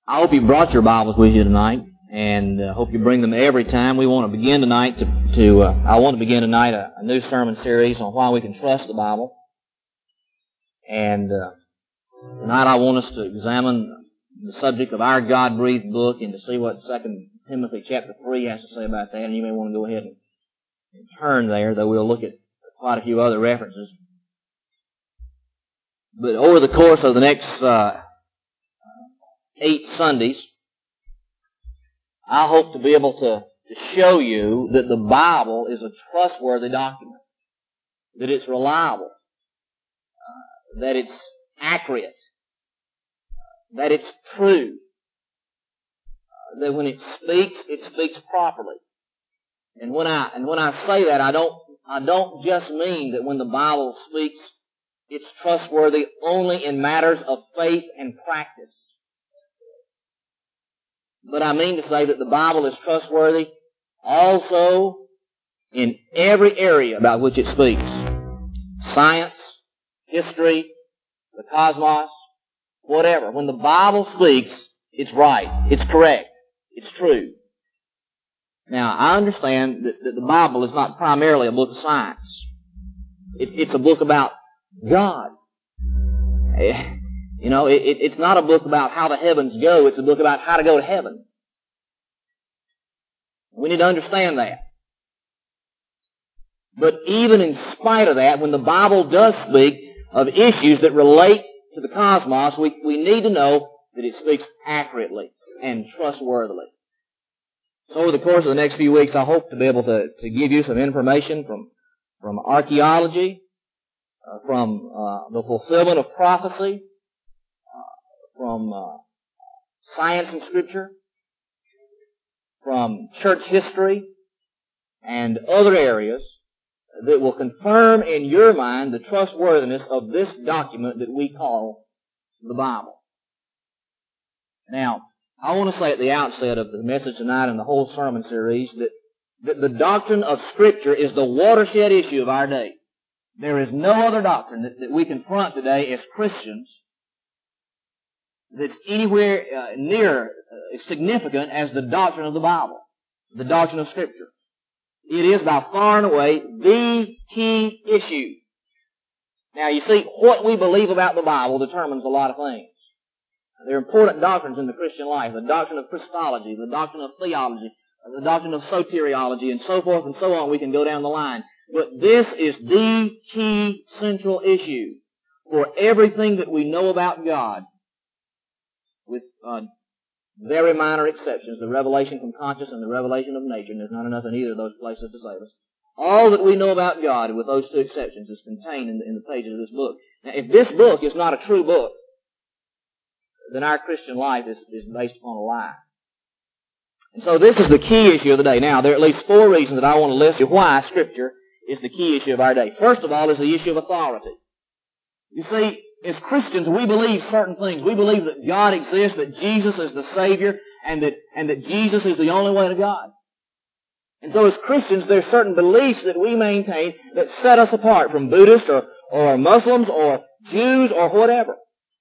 I hope you brought your Bibles with you tonight, and hope you bring them every time. We want to begin tonight I want to begin tonight a new sermon series on why we can trust the Bible. And tonight I want us to examine the subject of our God-breathed book and to see what 2 Timothy chapter 3 has to say about that. And you may want to go ahead and turn there, though we'll look at quite a few other references. But over the course of the next 8 Sundays, I hope to be able to show you that the Bible is a trustworthy document, that it's reliable, that it's accurate, that it's true, that when it speaks properly. And when I say that, I don't just mean that when the Bible speaks, it's trustworthy only in matters of faith and practice. But I mean to say that the Bible is trustworthy also in every area about which it speaks. Science, history, the cosmos, whatever. When the Bible speaks, it's right, it's correct, it's true. Now, I understand that the Bible is not primarily a book of science. It's a book about God. You know, it's not a book about how the heavens go. It's a book about how to go to heaven. We need to understand that. But even in spite of that, when the Bible does speak of issues that relate to the cosmos, we need to know that it speaks accurately and trustworthily. So over the course of the next few weeks, I hope to be able to give you some information from archaeology, from the fulfillment of prophecy, from science and Scripture, from church history, and other areas that will confirm in your mind the trustworthiness of this document that we call the Bible. Now, I want to say at the outset of the message tonight and the whole sermon series that the doctrine of Scripture is the watershed issue of our day. There is no other doctrine that we confront today as Christians that's anywhere near as significant as the doctrine of the Bible, the doctrine of Scripture. It is by far and away the key issue. Now, you see, what we believe about the Bible determines a lot of things. There are important doctrines in the Christian life, the doctrine of Christology, the doctrine of theology, the doctrine of soteriology, and so forth and so on. We can go down the line. But this is the key central issue for everything that we know about God, with very minor exceptions, the revelation from conscience and the revelation of nature, and there's not enough in either of those places to save us. All that we know about God, with those two exceptions, is contained in the pages of this book. Now, if this book is not a true book, then our Christian life is based upon a lie. And so this is the key issue of the day. Now, there are at least 4 reasons that I want to list you why Scripture is the key issue of our day. First of all is the issue of authority. You see, as Christians, we believe certain things. We believe that God exists, that Jesus is the Savior, and that Jesus is the only way to God. And so as Christians, there are certain beliefs that we maintain that set us apart from Buddhists or Muslims or Jews or whatever.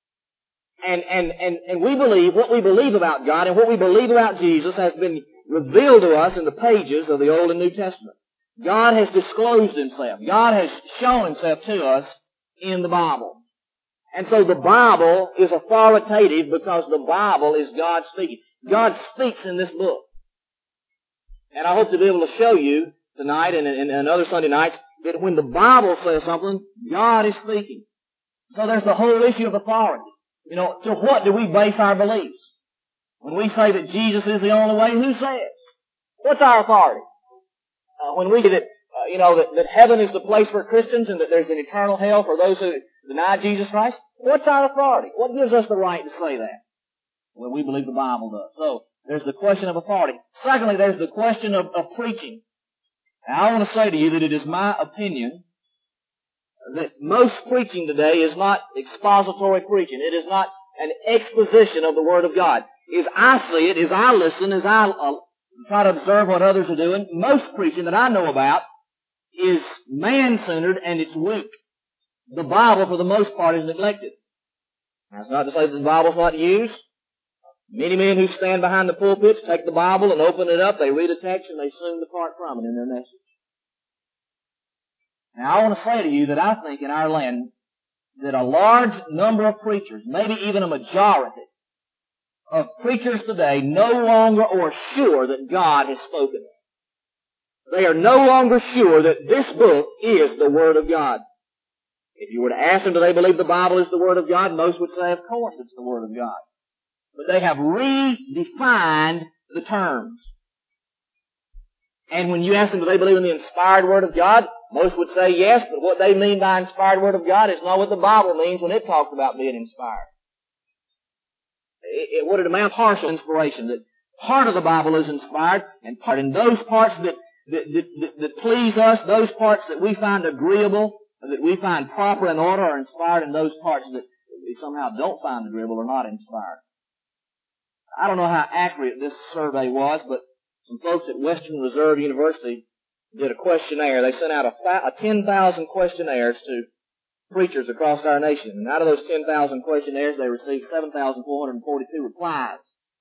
And we believe what we believe about God and what we believe about Jesus has been revealed to us in the pages of the Old and New Testament. God has disclosed Himself. God has shown Himself to us in the Bible. And so the Bible is authoritative because the Bible is God speaking. God speaks in this book. And I hope to be able to show you tonight and other Sunday nights that when the Bible says something, God is speaking. So there's the whole issue of authority. You know, to what do we base our beliefs? When we say that Jesus is the only way, who says? What's our authority? When we say that, that heaven is the place for Christians and that there's an eternal hell for those who deny Jesus Christ, what's our authority? What gives us the right to say that? Well, we believe the Bible does. So, there's the question of authority. Secondly, there's the question of preaching. Now, I want to say to you that it is my opinion that most preaching today is not expository preaching. It is not an exposition of the Word of God. As I see it, as I listen, as I try to observe what others are doing, most preaching that I know about is man-centered and it's weak. The Bible, for the most part, is neglected. That's not to say that the Bible's not used. Many men who stand behind the pulpits take the Bible and open it up, they read a text, and they soon depart from it in their message. Now, I want to say to you that I think in our land that a large number of preachers, maybe even a majority of preachers today, no longer are sure that God has spoken. They are no longer sure that this book is the Word of God. If you were to ask them, do they believe the Bible is the Word of God? Most would say, of course it's the Word of God. But they have redefined the terms. And when you ask them, do they believe in the inspired Word of God? Most would say yes, but what they mean by inspired Word of God is not what the Bible means when it talks about being inspired. It would amount to partial inspiration, that part of the Bible is inspired, and part, and those parts that please us, those parts that we find agreeable, that we find proper and order are inspired, and those parts that we somehow don't find agreeable are not inspired. I don't know how accurate this survey was, but some folks at Western Reserve University did a questionnaire. They sent out a 10,000 questionnaires to preachers across our nation. And out of those 10,000 questionnaires, they received 7,442 replies.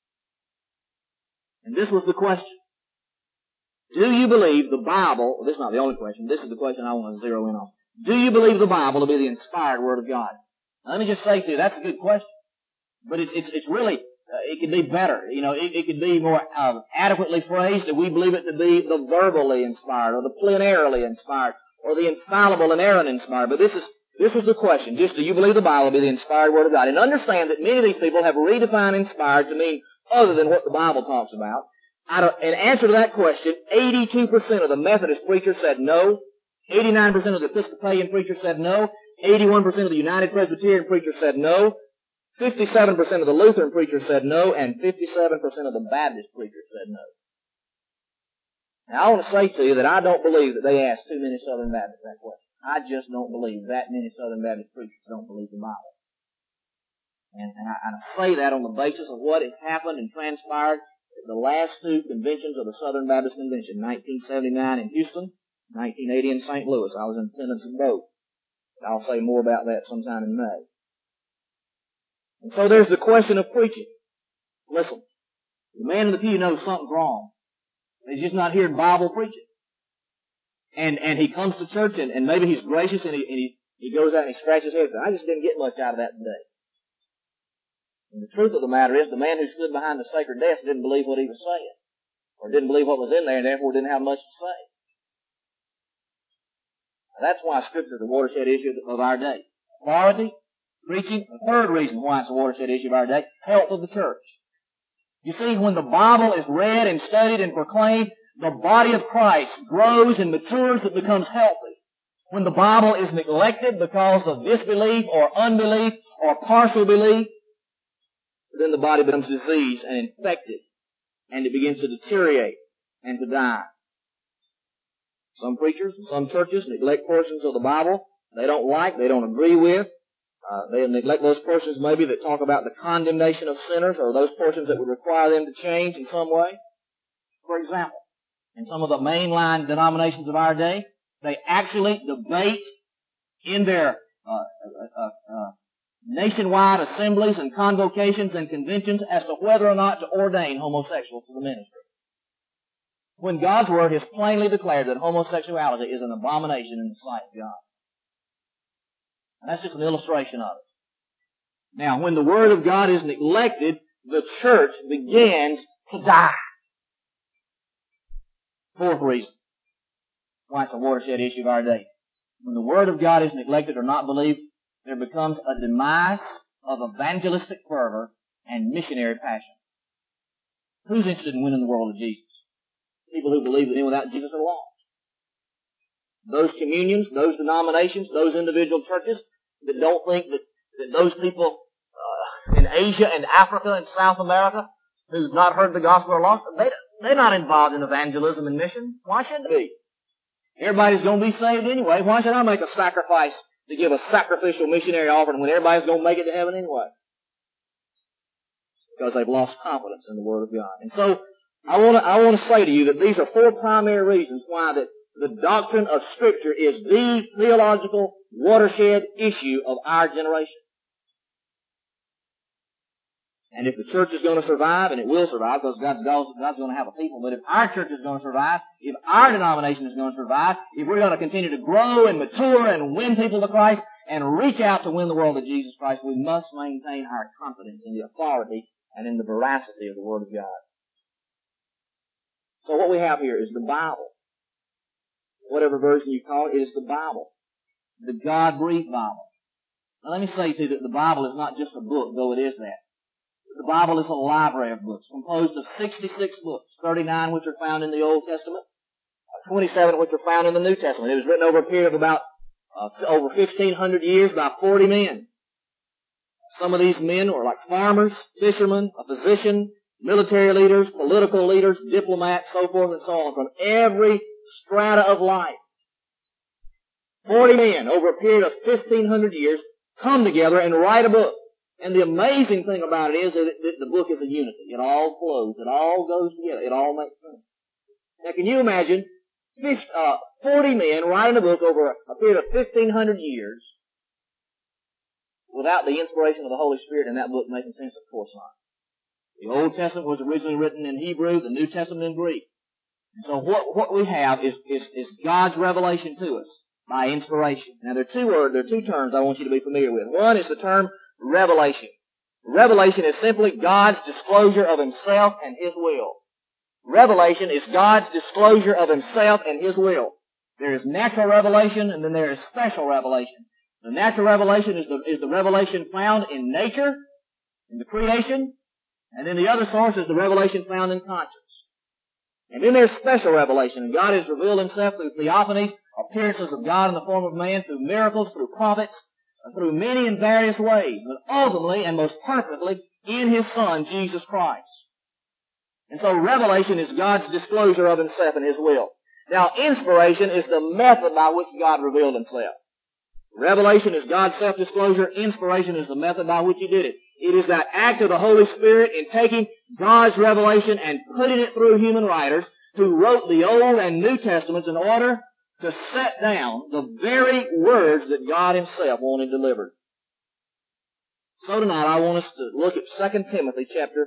And this was the question. Do you believe the Bible, well, this is not the only question, this is the question I want to zero in on. Do you believe the Bible to be the inspired Word of God? Now, let me just say to you, that's a good question. But it's really, it could be better. You know, it could be more adequately phrased that we believe it to be the verbally inspired, or the plenarily inspired, or the infallible and inerrant inspired. But this was the question. Just do you believe the Bible to be the inspired Word of God? And understand that many of these people have redefined inspired to mean other than what the Bible talks about. In answer to that question, 82% of the Methodist preachers said no. 89% of the Episcopalian preachers said no. 81% of the United Presbyterian preachers said no. 57% of the Lutheran preachers said no. And 57% of the Baptist preachers said no. Now, I want to say to you that I don't believe that they asked too many Southern Baptists that question. I just don't believe that many Southern Baptist preachers don't believe the Bible. And I say that on the basis of what has happened and transpired at the last two conventions of the Southern Baptist Convention, 1979 in Houston, 1980 in St. Louis. I was in attendance of both. I'll say more about that sometime in May. And so there's the question of preaching. Listen, the man in the pew knows something's wrong. He's just not hearing Bible preaching. And he comes to church and maybe he's gracious and he goes out and he scratches his head and says, I just didn't get much out of that today. And the truth of the matter is the man who stood behind the sacred desk didn't believe what he was saying, or didn't believe what was in there, and therefore didn't have much to say. Now, that's why Scripture is a watershed issue of our day. Authority, preaching. The third reason why it's a watershed issue of our day, health of the church. You see, when the Bible is read and studied and proclaimed, the body of Christ grows and matures, it becomes healthy. When the Bible is neglected because of disbelief or unbelief or partial belief, then the body becomes diseased and infected, and it begins to deteriorate and to die. Some preachers and some churches neglect portions of the Bible they don't like, they don't agree with. They neglect those portions maybe that talk about the condemnation of sinners, or those portions that would require them to change in some way. For example, in some of the mainline denominations of our day, they actually debate in their nationwide assemblies and convocations and conventions as to whether or not to ordain homosexuals to the ministry, when God's Word has plainly declared that homosexuality is an abomination in the sight of God. And that's just an illustration of it. Now, when the Word of God is neglected, the church begins to die. Fourth reason why it's a watershed issue of our day. When the Word of God is neglected or not believed, there becomes a demise of evangelistic fervor and missionary passion. Who's interested in winning the world to Jesus? People who believe that in without Jesus are lost. Those communions, those denominations, those individual churches that don't think that those people in Asia and Africa and South America who've not heard the gospel are lost, they're not involved in evangelism and mission. Why should they be? Everybody's going to be saved anyway. Why should I make a sacrifice to give a sacrificial missionary offering when everybody's going to make it to heaven anyway? Because they've lost confidence in the Word of God. And so, I want to say to you that these are four primary reasons why that the doctrine of Scripture is the theological watershed issue of our generation. And if the church is going to survive, and it will survive because God's going to have a people, but if our church is going to survive, if our denomination is going to survive, if we're going to continue to grow and mature and win people to Christ and reach out to win the world to Jesus Christ, we must maintain our confidence in the authority and in the veracity of the Word of God. So what we have here is the Bible. Whatever version you call it, it is the Bible. The God-breathed Bible. Now let me say to you that the Bible is not just a book, though it is that. The Bible is a library of books, composed of 66 books, 39 which are found in the Old Testament, 27 which are found in the New Testament. It was written over a period of about over 1,500 years by 40 men. Some of these men were like farmers, fishermen, a physician, military leaders, political leaders, diplomats, so forth and so on, from every strata of life. 40 men over a period of 1,500 years come together and write a book. And the amazing thing about it is that the book is a unity. It all flows. It all goes together. It all makes sense. Now, can you imagine 40 men writing a book over a period of 1,500 years without the inspiration of the Holy Spirit in that book making sense? Of course not. The Old Testament was originally written in Hebrew, the New Testament in Greek. And so what we have is God's revelation to us by inspiration. Now, there are two terms I want you to be familiar with. One is the term revelation. Revelation is simply God's disclosure of Himself and His will. Revelation is God's disclosure of Himself and His will. There is natural revelation and then there is special revelation. The natural revelation is the revelation found in nature, in the creation, and then the other source is the revelation found in conscience. And then there's special revelation. And God has revealed Himself through theophanies, appearances of God in the form of man, through miracles, through prophets, through many and various ways, but ultimately and most perfectly in His Son, Jesus Christ. And so revelation is God's disclosure of Himself and His will. Now, inspiration is the method by which God revealed Himself. Revelation is God's self-disclosure. Inspiration is the method by which He did it. It is that act of the Holy Spirit in taking God's revelation and putting it through human writers who wrote the Old and New Testaments in order to set down the very words that God Himself wanted delivered. So tonight I want us to look at 2 Timothy chapter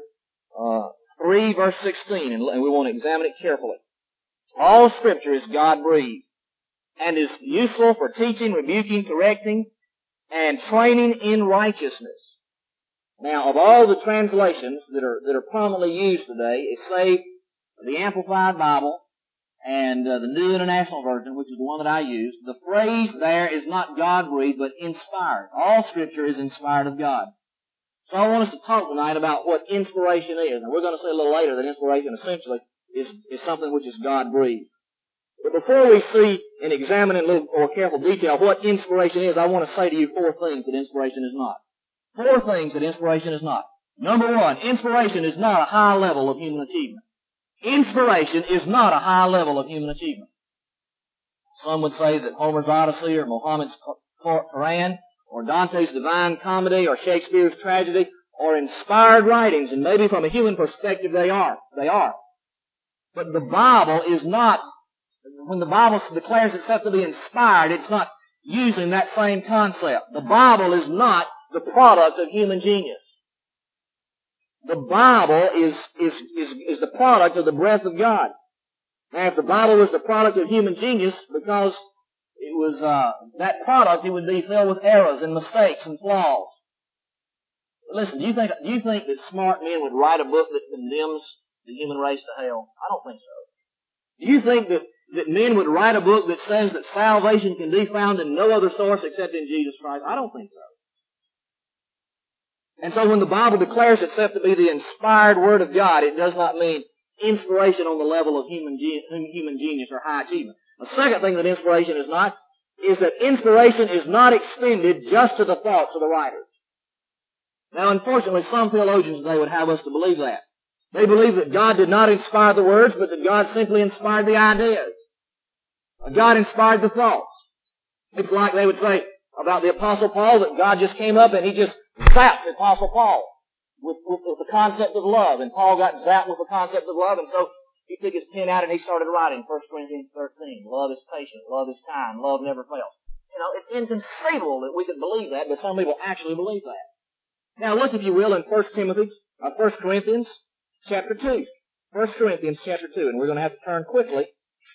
3 verse 16 and we want to examine it carefully. All Scripture is God-breathed and is useful for teaching, rebuking, correcting, and training in righteousness. Now, of all the translations that are prominently used today, save the Amplified Bible and the New International Version, which is the one that I use, the phrase there is not God-breathed, but inspired. All Scripture is inspired of God. So I want us to talk tonight about what inspiration is. And we're going to say a little later that inspiration essentially is something which is God-breathed. But before we see and examine in a little more careful detail what inspiration is, I want to say to you 4 things that inspiration is not. 4 things that inspiration is not. Number 1, inspiration is not a high level of human achievement. Inspiration is not a high level of human achievement. Some would say that Homer's Odyssey or Muhammad's Quran or Dante's Divine Comedy or Shakespeare's tragedy are inspired writings, and maybe from a human perspective they are. They are. But the Bible is not, when the Bible declares itself to be inspired, it's not using that same concept. The Bible is not the product of human genius. The Bible is the product of the breath of God. Now, if the Bible was the product of human genius, because it was that product, it would be filled with errors and mistakes and flaws. But listen, do you think that smart men would write a book that condemns the human race to hell? I don't think so. Do you think that men would write a book that says that salvation can be found in no other source except in Jesus Christ? I don't think so. And so when the Bible declares itself to be the inspired Word of God, it does not mean inspiration on the level of human genius or high achievement. The second thing that inspiration is not, is that inspiration is not extended just to the thoughts of the writers. Now, unfortunately, some theologians today would have us to believe that. They believe that God did not inspire the words, but that God simply inspired the ideas. God inspired the thoughts. It's like they would say about the Apostle Paul that God just came up and He just zapped the Apostle Paul with the concept of love. And Paul got zapped with the concept of love, and so he took his pen out and he started writing 1 Corinthians 13. Love is patient, love is kind, love never fails. You know, it's inconceivable that we could believe that, but some people actually believe that. Now look, if you will, in 2 1 Corinthians chapter 2. 1 Corinthians chapter 2, and we're going to have to turn quickly.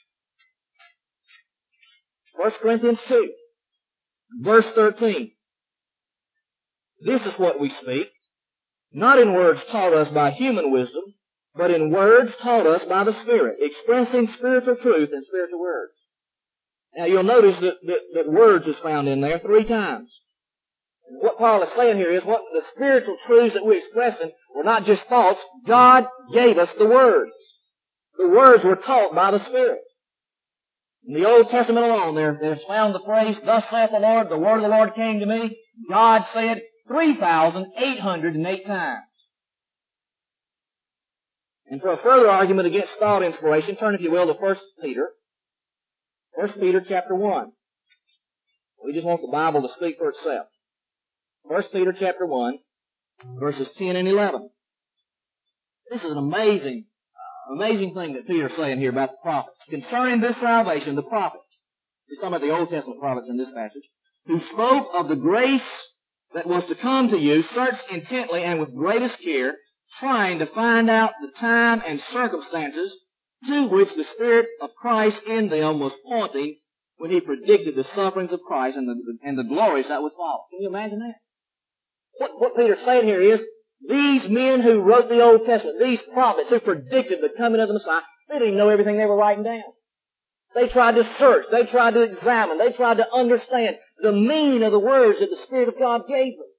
1 Corinthians 2, verse 13. This is what we speak, not in words taught us by human wisdom, but in words taught us by the Spirit, expressing spiritual truth in spiritual words. Now you'll notice that words is found in there 3 times. What Paul is saying here is what the spiritual truths that we're expressing were not just thoughts. God gave us the words. The words were taught by the Spirit. In the Old Testament alone, there's found the phrase, "Thus saith the Lord, the word of the Lord came to me." God said 3,808 times. And for a further argument against thought inspiration, turn, if you will, to 1 Peter. 1 Peter chapter 1. We just want the Bible to speak for itself. 1 Peter chapter 1, verses 10 and 11. This is an amazing thing that Peter's saying here about the prophets. Concerning this salvation, the prophets, he's talking about the Old Testament prophets in this passage, who spoke of the grace that was to come to you, searched intently and with greatest care, trying to find out the time and circumstances to which the Spirit of Christ in them was pointing when He predicted the sufferings of Christ and the glories that would follow. Can you imagine that? What Peter's saying here is, these men who wrote the Old Testament, these prophets who predicted the coming of the Messiah, they didn't even know everything they were writing down. They tried to search, they tried to examine, they tried to understand the meaning of the words that the Spirit of God gave them.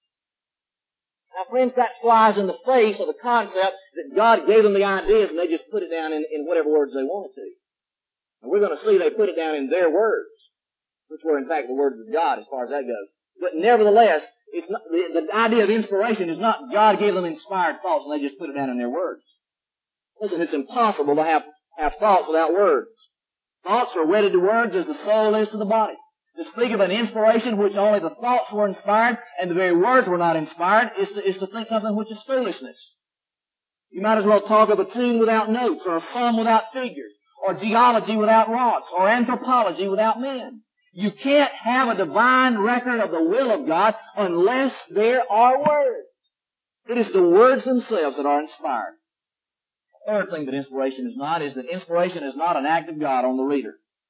Now friends, that flies in the face of the concept that God gave them the ideas and they just put it down in whatever words they wanted to. And we're going to see they put it down in their words, which were in fact the words of God as far as that goes. But nevertheless, it's not, the idea of inspiration is not God gave them inspired thoughts and they just put it down in their words. Listen, it's impossible to have thoughts without words. Thoughts are wedded to words as the soul is to the body. To speak of an inspiration which only the thoughts were inspired and the very words were not inspired is to think something which is foolishness. You might as well talk of a tune without notes, or a psalm without figures, or geology without rocks, or anthropology without men. You can't have a divine record of the will of God unless there are words. It is the words themselves that are inspired. The third thing that inspiration is not is that inspiration is not an act of God on the reader.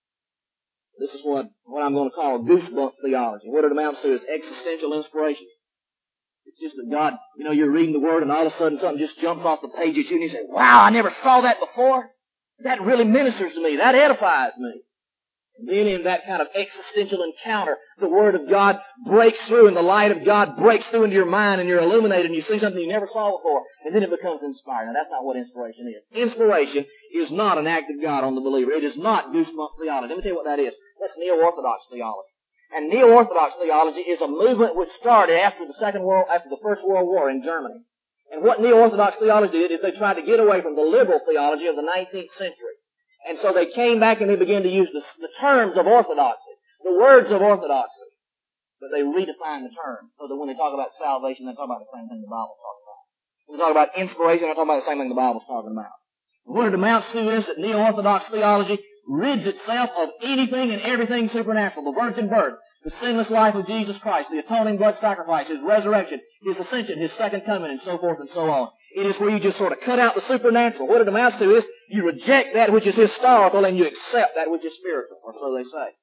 This is what I'm going to call goosebump theology. What it amounts to is existential inspiration. It's just that God, you're reading the Word and all of a sudden something just jumps off the page at you and you say, "Wow, I never saw that before. That really ministers to me. That edifies me." And then in that kind of existential encounter, the Word of God breaks through and the light of God breaks through into your mind and you're illuminated and you see something you never saw before. And then it becomes inspired. Now that's not what inspiration is. Inspiration is not an act of God on the believer. It is not goosebump theology. Let me tell you what that is. That's neo-orthodox theology. And neo-orthodox theology is a movement which started after the First World War in Germany. And what neo-orthodox theology did is they tried to get away from the liberal theology of the 19th century. And so they came back and they began to use the terms of orthodoxy, the words of orthodoxy. But they redefined the term so that when they talk about salvation, they talk about the same thing the Bible's talking about. When they talk about inspiration, they talk about the same thing the Bible's talking about. What it amounts to is that neo-orthodox theology rids itself of anything and everything supernatural. The virgin birth, the sinless life of Jesus Christ, the atoning blood sacrifice, His resurrection, His ascension, His second coming, and so forth and so on. It is where you just sort of cut out the supernatural. What it amounts to is you reject that which is historical and you accept that which is spiritual, or so they say.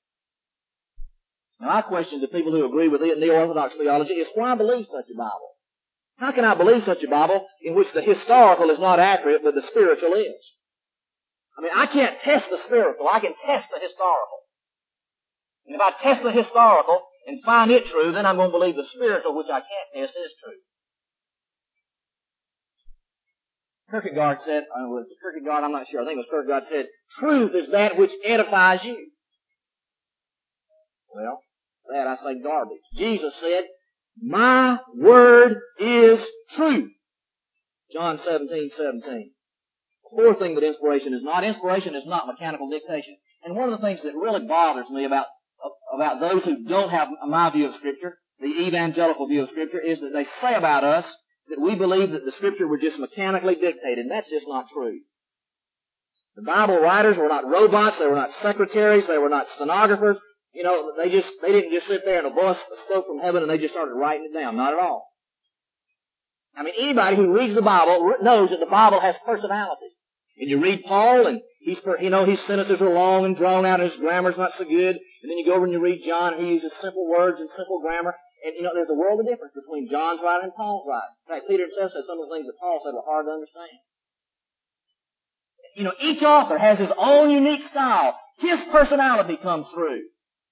Now I question the people who agree with neo-orthodox theology is why believe such a Bible? How can I believe such a Bible in which the historical is not accurate but the spiritual is? I mean, I can't test the spiritual. I can test the historical. And if I test the historical and find it true, then I'm going to believe the spiritual, which I can't test, is true. Kierkegaard said, was it Kierkegaard? I'm not sure. I think it was Kierkegaard said, "Truth is that which edifies you." Well, that I say garbage. Jesus said, "My word is truth." John 17:17. The fourth thing that inspiration is not mechanical dictation. And one of the things that really bothers me about those who don't have my view of Scripture, the evangelical view of Scripture, is that they say about us that we believe that the Scripture were just mechanically dictated, and that's just not true. The Bible writers were not robots, they were not secretaries, they were not stenographers. They didn't just sit there and a voice spoke from heaven and they just started writing it down. Not at all. I mean, anybody who reads the Bible knows that the Bible has personality. And you read Paul, and his sentences are long and drawn out, and his grammar's not so good. And then you go over and you read John, and he uses simple words and simple grammar. And, there's a world of difference between John's writing and Paul's writing. In fact, Peter himself said some of the things that Paul said were hard to understand. Each author has his own unique style. His personality comes through.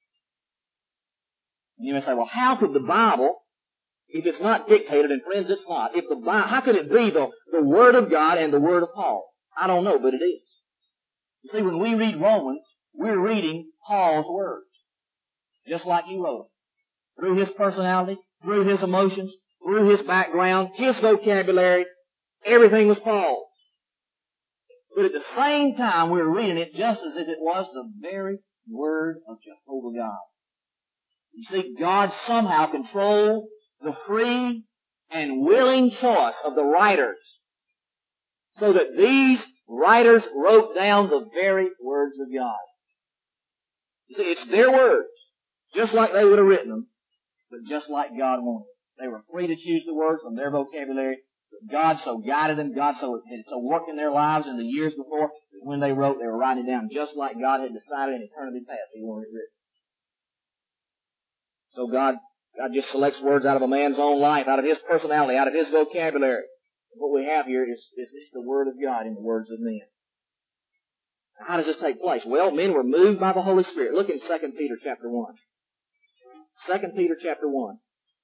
And you may say, well, how could the Bible, if it's not dictated, and friends, it's not, how could it be the Word of God and the Word of Paul? I don't know, but it is. You see, when we read Romans, we're reading Paul's words, just like he wrote them. Through his personality, through his emotions, through his background, his vocabulary, everything was Paul's. But at the same time, we're reading it just as if it was the very Word of Jehovah God. You see, God somehow controlled the free and willing choice of the writers, so that these writers wrote down the very words of God. You see, it's their words, just like they would have written them, but just like God wanted. They were free to choose the words from their vocabulary, but God so guided them, God so worked in their lives in the years before, that when they wrote, they were writing it down just like God had decided in eternity past He wanted it written. So God just selects words out of a man's own life, out of his personality, out of his vocabulary. What we have here is the Word of God in the words of men. How does this take place? Well, men were moved by the Holy Spirit. Look in 2 Peter chapter 1. 2 Peter chapter 1.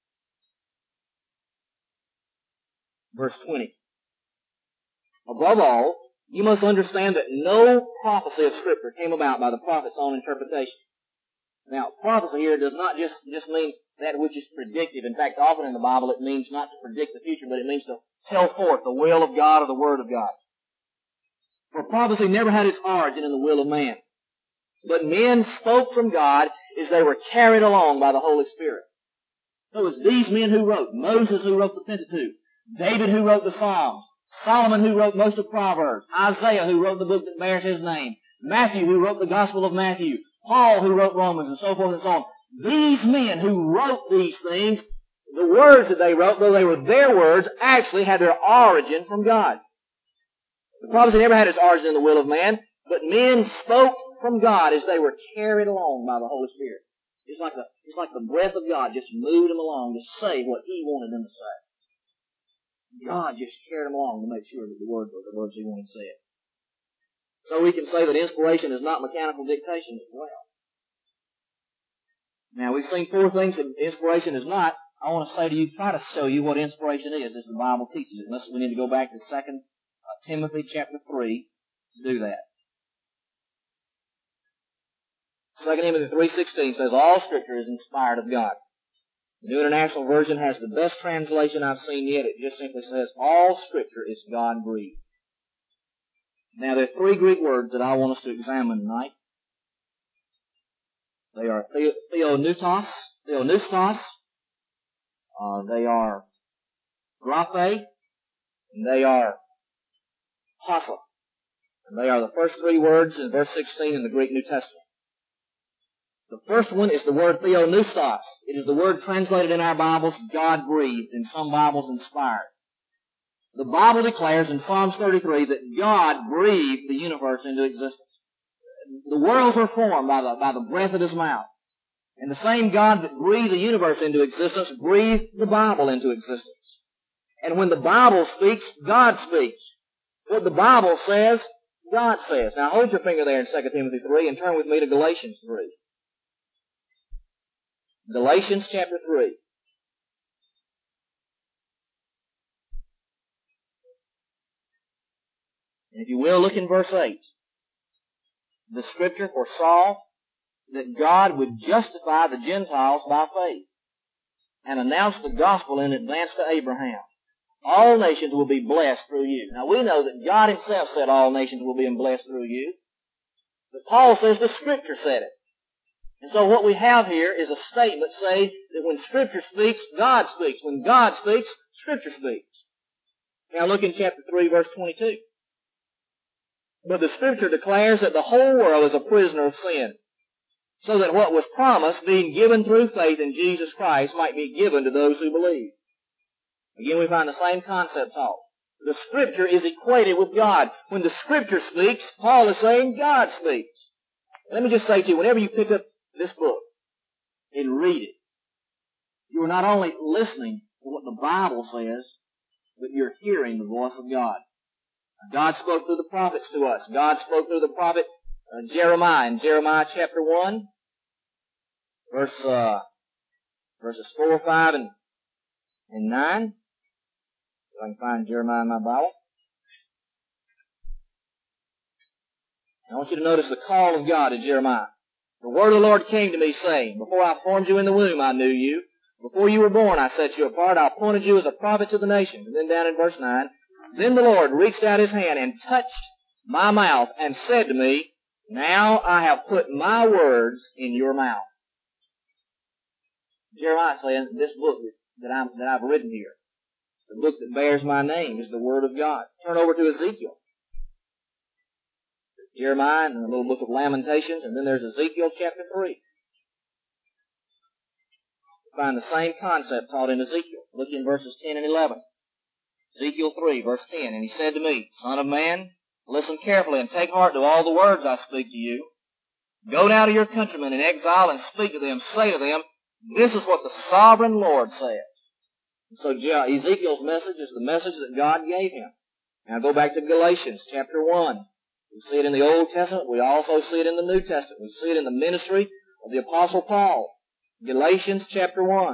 Verse 20. Above all, you must understand that no prophecy of Scripture came about by the prophet's own interpretation. Now, prophecy here does not just mean that which is predictive. In fact, often in the Bible it means not to predict the future, but it means to tell forth the will of God or the Word of God. For prophecy never had its origin in the will of man. But men spoke from God as they were carried along by the Holy Spirit. So it's these men who wrote. Moses who wrote the Pentateuch. David who wrote the Psalms. Solomon who wrote most of Proverbs. Isaiah who wrote the book that bears his name. Matthew who wrote the Gospel of Matthew. Paul who wrote Romans, and so forth and so on. These men who wrote these things, the words that they wrote, though they were their words, actually had their origin from God. The prophecy never had its origin in the will of man, but men spoke from God as they were carried along by the Holy Spirit. It's like the breath of God just moved them along to say what He wanted them to say. God just carried them along to make sure that the words were the words He wanted said. So we can say that inspiration is not mechanical dictation as well. Now, we've seen four things that inspiration is not. I want to say to you, try to show you what inspiration is as the Bible teaches it. We need to go back to 2 Timothy chapter 3 to do that. 2 Timothy 3:16 says, all Scripture is inspired of God. The New International Version has the best translation I've seen yet. It just simply says, all Scripture is God-breathed. Now, there are three Greek words that I want us to examine tonight. They are theonoustos, they are graphe, and they are pasa. And they are the first three words in verse 16 in the Greek New Testament. The first one is the word theonoustos. It is the word translated in our Bibles, God-breathed, in some Bibles inspired. The Bible declares in Psalms 33 that God breathed the universe into existence. The worlds were formed by the breath of His mouth. And the same God that breathed the universe into existence breathed the Bible into existence. And when the Bible speaks, God speaks. What the Bible says, God says. Now hold your finger there in 2 Timothy 3 and turn with me to Galatians 3. Galatians chapter 3. And if you will, look in verse 8. The Scripture foresaw that God would justify the Gentiles by faith and announce the gospel in advance to Abraham. All nations will be blessed through you. Now we know that God Himself said all nations will be blessed through you. But Paul says the Scripture said it. And so what we have here is a statement saying that when Scripture speaks, God speaks. When God speaks, Scripture speaks. Now look in chapter 3, verse 22. But the Scripture declares that the whole world is a prisoner of sin, so that what was promised, being given through faith in Jesus Christ, might be given to those who believe. Again, we find the same concept taught. The Scripture is equated with God. When the Scripture speaks, Paul is saying God speaks. Let me just say to you, whenever you pick up this book and read it, you are not only listening to what the Bible says, but you're hearing the voice of God. God spoke through the prophets to us. God spoke through the prophet Jeremiah in Jeremiah chapter 1, verses 4, 5, and 9. If I can find Jeremiah in my Bible. I want you to notice the call of God to Jeremiah. The word of the Lord came to me, saying, Before I formed you in the womb, I knew you. Before you were born, I set you apart. I appointed you as a prophet to the nations. And then down in verse 9, Then the Lord reached out His hand and touched my mouth and said to me, Now I have put my words in your mouth. Jeremiah saying, this book that I've written here, the book that bears my name, is the Word of God. Turn over to Ezekiel. Jeremiah and the little book of Lamentations, and then there's Ezekiel chapter 3. You find the same concept taught in Ezekiel. Look in verses 10 and 11. Ezekiel 3, verse 10, And he said to me, Son of man, listen carefully and take heart to all the words I speak to you. Go now to your countrymen in exile and speak to them. Say to them, This is what the sovereign Lord says. So Ezekiel's message is the message that God gave him. Now go back to Galatians chapter 1. We see it in the Old Testament. We also see it in the New Testament. We see it in the ministry of the Apostle Paul. Galatians chapter 1.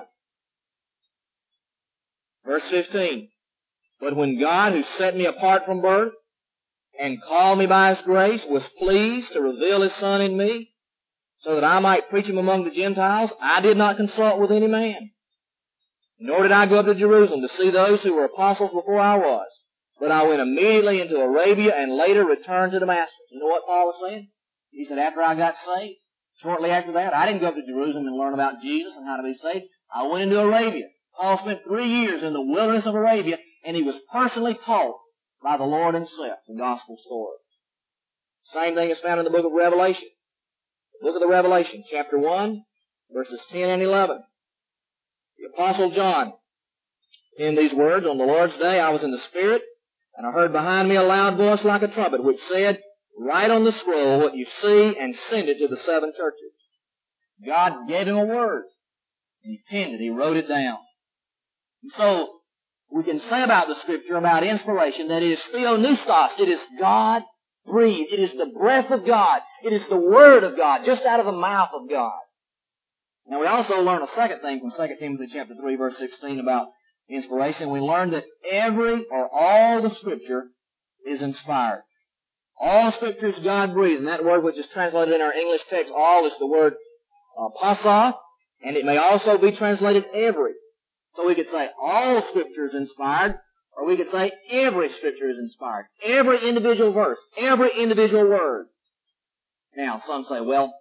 Verse 15. But when God, who set me apart from birth and called me by His grace, was pleased to reveal His Son in me, so that I might preach Him among the Gentiles, I did not consult with any man. Nor did I go up to Jerusalem to see those who were apostles before I was. But I went immediately into Arabia and later returned to Damascus. You know what Paul was saying? He said, after I got saved, shortly after that, I didn't go up to Jerusalem and learn about Jesus and how to be saved. I went into Arabia. Paul spent 3 years in the wilderness of Arabia, and he was personally taught by the Lord Himself the gospel story. Same thing is found in the book of Revelation. The book of the Revelation, chapter 1, verses 10 and 11. The Apostle John, in these words, On the Lord's day I was in the Spirit, and I heard behind me a loud voice like a trumpet, which said, Write on the scroll what you see and send it to the 7 churches. God gave him a word, and he penned it, he wrote it down. And so, we can say about the Scripture, about inspiration, that it is theopneustos, it is God-breathed, it is the breath of God, it is the Word of God, just out of the mouth of God. Now we also learn a second thing from 2 Timothy chapter 3, verse 16 about inspiration. We learn that every or all the Scripture is inspired. All Scripture is God-breathed, and that word which is translated in our English text, all, is the word pasa, and it may also be translated every. So we could say all Scripture is inspired, or we could say every Scripture is inspired. Every individual verse, every individual word. Now, some say, well,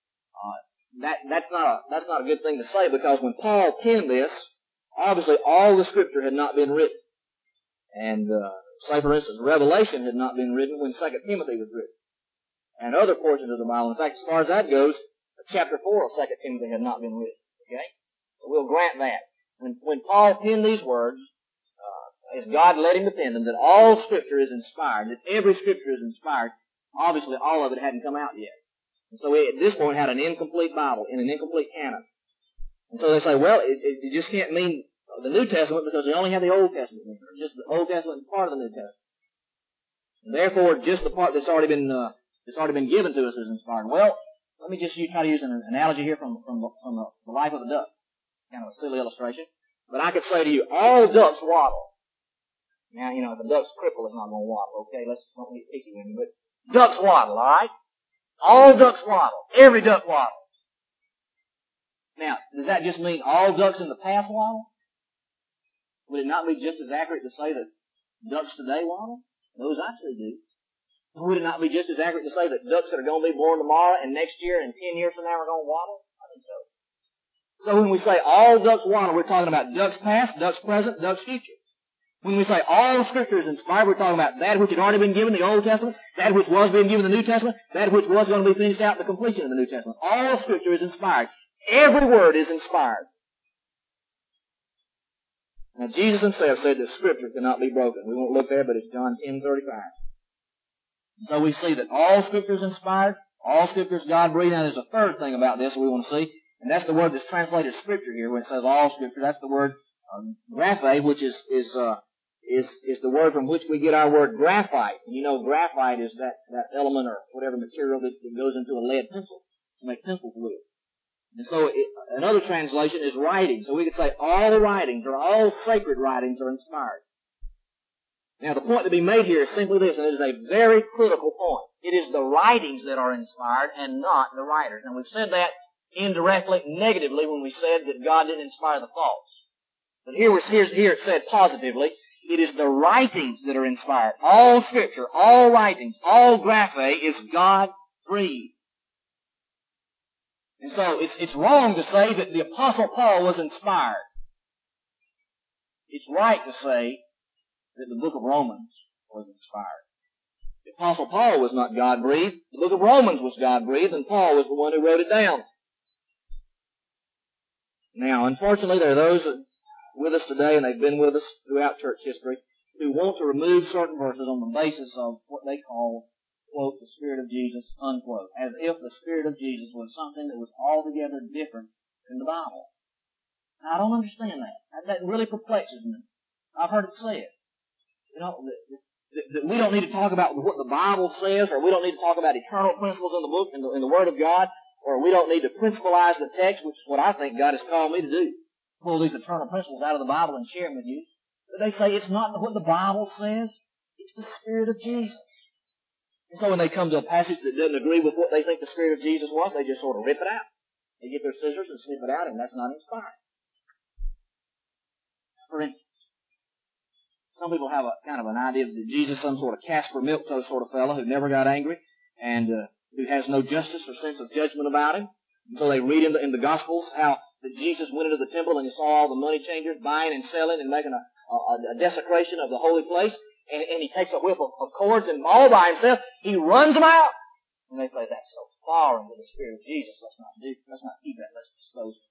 that's not a good thing to say, because when Paul penned this, obviously all the Scripture had not been written. And, say for instance, Revelation had not been written when 2 Timothy was written. And other portions of the Bible. In fact, as far as that goes, chapter 4 of 2 Timothy had not been written. Okay? So we'll grant that. When Paul penned these words, as God led him to pen them, that all Scripture is inspired, that every Scripture is inspired, obviously all of it hadn't come out yet. And so we, at this point, had an incomplete Bible in an incomplete canon. And so they say, well, it just can't mean the New Testament because they only have the Old Testament in there. Just the Old Testament and part of the New Testament. And therefore, just the part that's already been given to us is inspired. Well, let me just try to use an analogy here from the life of a duck. Kind of a silly illustration. But I could say to you, all ducks waddle. Now, you know, if a duck's crippled, it's not going to waddle, okay? Let's don't get picky with me, but ducks waddle, alright? All ducks waddle. Every duck waddles. Now, does that just mean all ducks in the past waddle? Would it not be just as accurate to say that ducks today waddle? Those I see do. Would it not be just as accurate to say that ducks that are going to be born tomorrow and next year and 10 years from now are going to waddle? I think so. So when we say all ducks waddle, we're talking about ducks past, ducks present, ducks future. When we say all Scripture is inspired, we're talking about that which had already been given, the Old Testament, that which was being given, the New Testament, that which was going to be finished out, the completion of the New Testament. All Scripture is inspired. Every word is inspired. Now, Jesus himself said that Scripture cannot be broken. We won't look there, but it's John 10:35. So we see that all Scripture is inspired, all Scripture is God-breathed. Now, there's a third thing about this we want to see, and that's the word that's translated Scripture here, when it says all Scripture. That's the word graphe, which is the word from which we get our word graphite. And you know, graphite is that element or whatever material that goes into a lead pencil to make pencil fluid. And so another translation is writing. So we could say all the writings, or all sacred writings, are inspired. Now, the point to be made here is simply this, and it is a very critical point. It is the writings that are inspired and not the writers. Now, we've said that indirectly, negatively, when we said that God didn't inspire the thoughts. But here it's said positively. It is the writings that are inspired. All Scripture, all writings, all graphe is God-breathed. And so it's wrong to say that the Apostle Paul was inspired. It's right to say that the book of Romans was inspired. The Apostle Paul was not God-breathed. The book of Romans was God-breathed, and Paul was the one who wrote it down. Now, unfortunately, there are those with us today, and they've been with us throughout church history, who want to remove certain verses on the basis of what they call, quote, the Spirit of Jesus, unquote, as if the Spirit of Jesus was something that was altogether different than the Bible. Now, I don't understand that. That really perplexes me. I've heard it said. You know, that we don't need to talk about what the Bible says, or we don't need to talk about eternal principles in the book, in the Word of God, or we don't need to principalize the text, which is what I think God has called me to do. Pull these eternal principles out of the Bible and share them with you. But they say it's not what the Bible says, it's the Spirit of Jesus. And so when they come to a passage that doesn't agree with what they think the Spirit of Jesus was, they just sort of rip it out. They get their scissors and snip it out, and that's not inspired. For instance, some people have a kind of an idea that Jesus is some sort of Casper Milquetoast sort of fellow who never got angry and who has no justice or sense of judgment about him. And so they read in the Gospels how that Jesus went into the temple and he saw all the money changers buying and selling and making a desecration of the holy place. And he takes a whip of cords and all by himself, he runs them out. And they say, that's so foreign to the Spirit of Jesus. Let's not keep that. Let's dispose of it.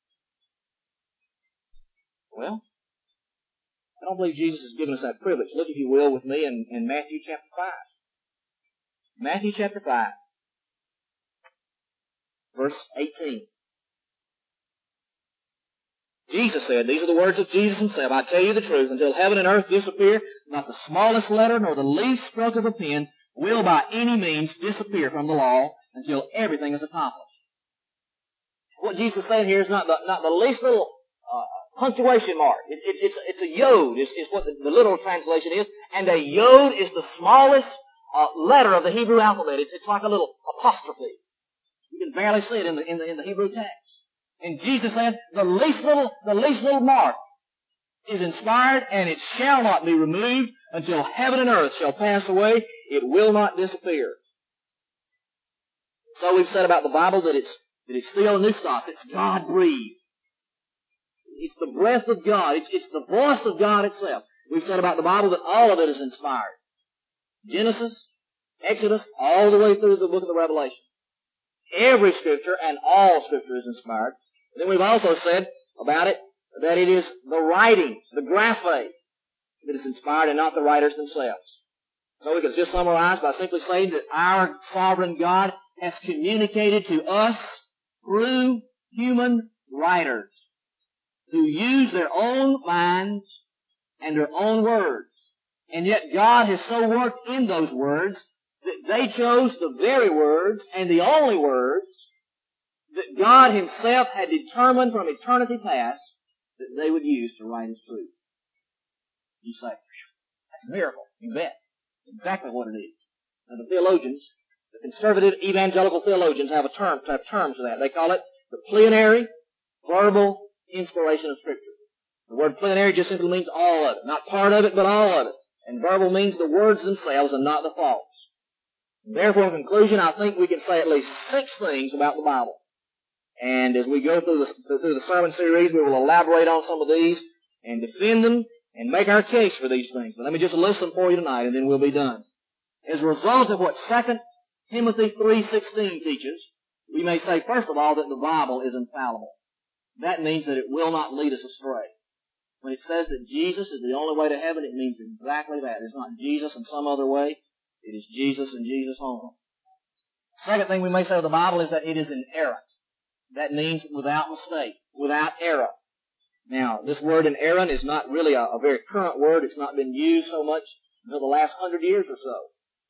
Well, I don't believe Jesus has given us that privilege. Look, if you will, with me in Matthew chapter 5. Matthew chapter 5, verse 18. Jesus said, these are the words of Jesus himself, I tell you the truth, until heaven and earth disappear, not the smallest letter nor the least stroke of a pen will by any means disappear from the law until everything is accomplished. What Jesus is saying here is not the least little punctuation mark. It's a yod is what the literal translation is, and a yod is the smallest letter of the Hebrew alphabet. It's like a little apostrophe. You can barely see it in the Hebrew text. And Jesus said, the least little mark is inspired, and it shall not be removed until heaven and earth shall pass away. It will not disappear. So we've said about the Bible that it's theopneustos. It's God-breathed. It's the breath of God. It's the voice of God itself. We've said about the Bible that all of it is inspired. Genesis, Exodus, all the way through the book of the Revelation. Every Scripture and all Scripture is inspired. Then we've also said about it that it is the writings, the graphe, that is inspired and not the writers themselves. So we can just summarize by simply saying that our sovereign God has communicated to us through human writers who use their own minds and their own words. And yet God has so worked in those words that they chose the very words and the only words that God himself had determined from eternity past that they would use to write his truth. You say, that's a miracle. You bet. Exactly what it is. Now the theologians, the conservative evangelical theologians have terms for that. They call it the plenary verbal inspiration of Scripture. The word plenary just simply means all of it. Not part of it, but all of it. And verbal means the words themselves and not the thoughts. Therefore, in conclusion, I think we can say at least 6 things about the Bible. And as we go through the sermon series, we will elaborate on some of these and defend them and make our case for these things. But let me just list them for you tonight, and then we'll be done. As a result of what 2 Timothy 3:16 teaches, we may say, first of all, that the Bible is infallible. That means that it will not lead us astray. When it says that Jesus is the only way to heaven, it means exactly that. It's not Jesus in some other way. It is Jesus and Jesus only. Second thing we may say of the Bible is that it is inerrant. That means without mistake, without error. Now, this word inerrant is not really a very current word. It's not been used so much until the last 100 years or so.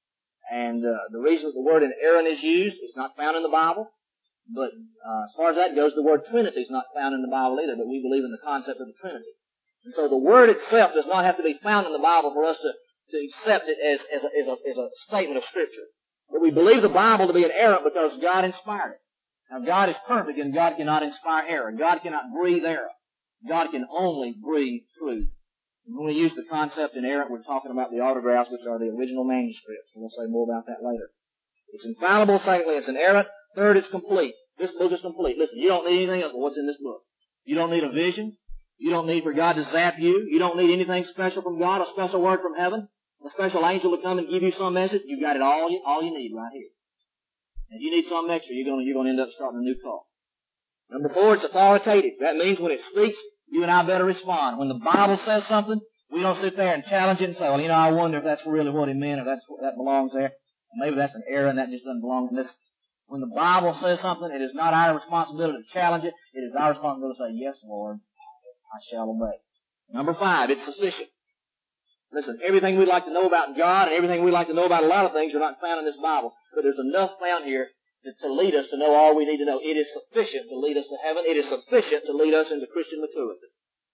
And the reason that the word inerrant is used is not found in the Bible. But as far as that goes, the word Trinity is not found in the Bible either, but we believe in the concept of the Trinity. And so the word itself does not have to be found in the Bible for us to accept it as a statement of Scripture. But we believe the Bible to be inerrant because God inspired it. Now, God is perfect, and God cannot inspire error. God cannot breathe error. God can only breathe truth. When we use the concept inerrant, we're talking about the autographs, which are the original manuscripts. We'll say more about that later. It's infallible. Secondly, it's inerrant. Third, it's complete. This book is complete. Listen, you don't need anything else but what's in this book. You don't need a vision. You don't need for God to zap you. You don't need anything special from God, a special word from heaven, a special angel to come and give you some message. You've got it all you need right here. If you need something extra, you're going to end up starting a new call. Number 4, it's authoritative. That means when it speaks, you and I better respond. When the Bible says something, we don't sit there and challenge it and say, well, I wonder if that's really what it meant, or that belongs there. Maybe that's an error and that just doesn't belong in this. When the Bible says something, it is not our responsibility to challenge it. It is our responsibility to say, yes, Lord, I shall obey. Number 5, it's sufficient. Listen, everything we'd like to know about God and everything we'd like to know about a lot of things are not found in this Bible. But there's enough found here to lead us to know all we need to know. It is sufficient to lead us to heaven. It is sufficient to lead us into Christian maturity.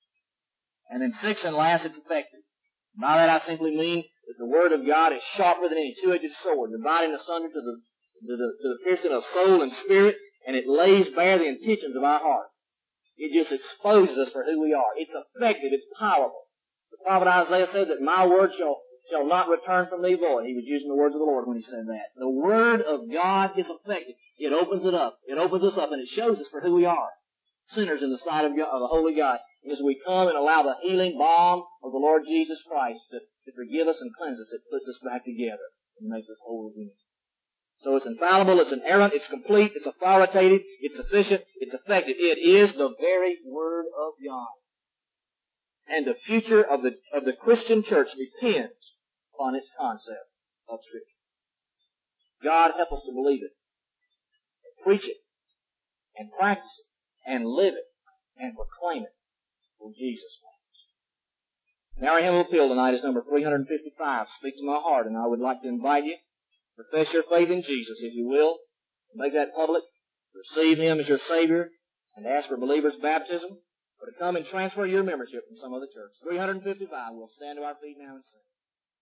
And then 6 and last, it's effective. By that I simply mean that the Word of God is sharper than any two-edged sword, dividing asunder to the piercing of soul and spirit, and it lays bare the intentions of our heart. It just exposes us for who we are. It's effective. It's powerful. The prophet Isaiah said that my word shall not return from me void. He was using the words of the Lord when he said that. The Word of God is effective. It opens it up. It opens us up, and it shows us for who we are. Sinners in the sight of God, of the Holy God. And as we come and allow the healing balm of the Lord Jesus Christ to forgive us and cleanse us, it puts us back together and makes us whole again. So it's infallible, it's inerrant, it's complete, it's authoritative, it's sufficient, it's effective. It is the very Word of God. And the future of the Christian church depends upon its concept of Scripture. God help us to believe it, and preach it, and practice it, and live it, and proclaim it for Jesus' name. Now our hymn of appeal tonight is number 355, Speak to My Heart, and I would like to invite you to profess your faith in Jesus, if you will, make that public, receive Him as your Savior, and ask for believers' baptism, or to come and transfer your membership from some other church. 355, we'll stand to our feet now and sing.